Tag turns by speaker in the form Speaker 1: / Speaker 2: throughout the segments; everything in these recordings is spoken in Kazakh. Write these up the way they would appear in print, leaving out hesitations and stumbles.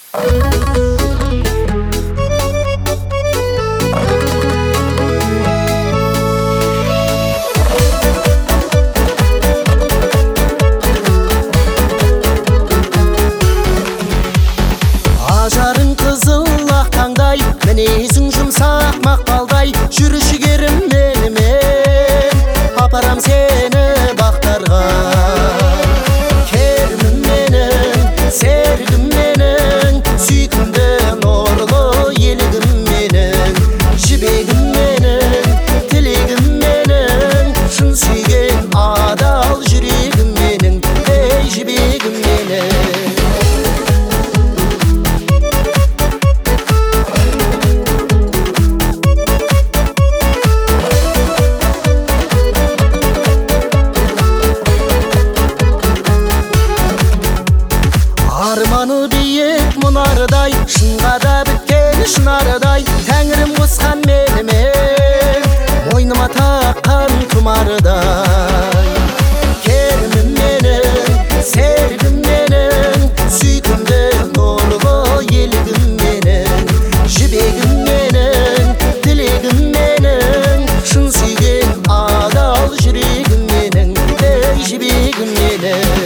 Speaker 1: Ажарың қызыл ақ таңдай, мінезің жұмсақ мақпалдай, жүріші керім менімен, апарам сені бақтарға. Керімім менің, серігім менің, сүйкімді нұрлы елігім менің, жібегім менің, тілегім менің, шын сүйген адал жүрегім менің, ей жібегім менің. Арманы биік мұнардай, шынға да біткен шынардай, тәңірім қосқан менімен, мойныма таққан тұмардай. Керімім менің, серігім менің, сүйкімді нұрлы елігім менің, жібегім менің, тілегім менің, шын сүйген адал жүрегім менің, ей жібегім менің.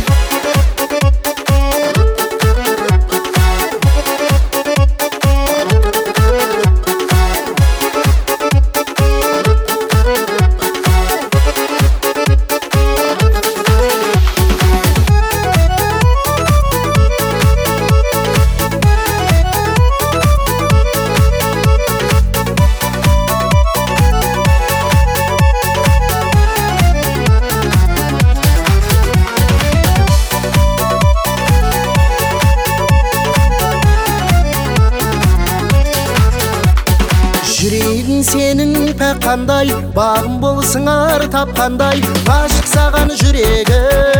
Speaker 1: Жүрегің сенің пәк қандай, бағым болсың ар тапқандай, ғашық саған жүрегім.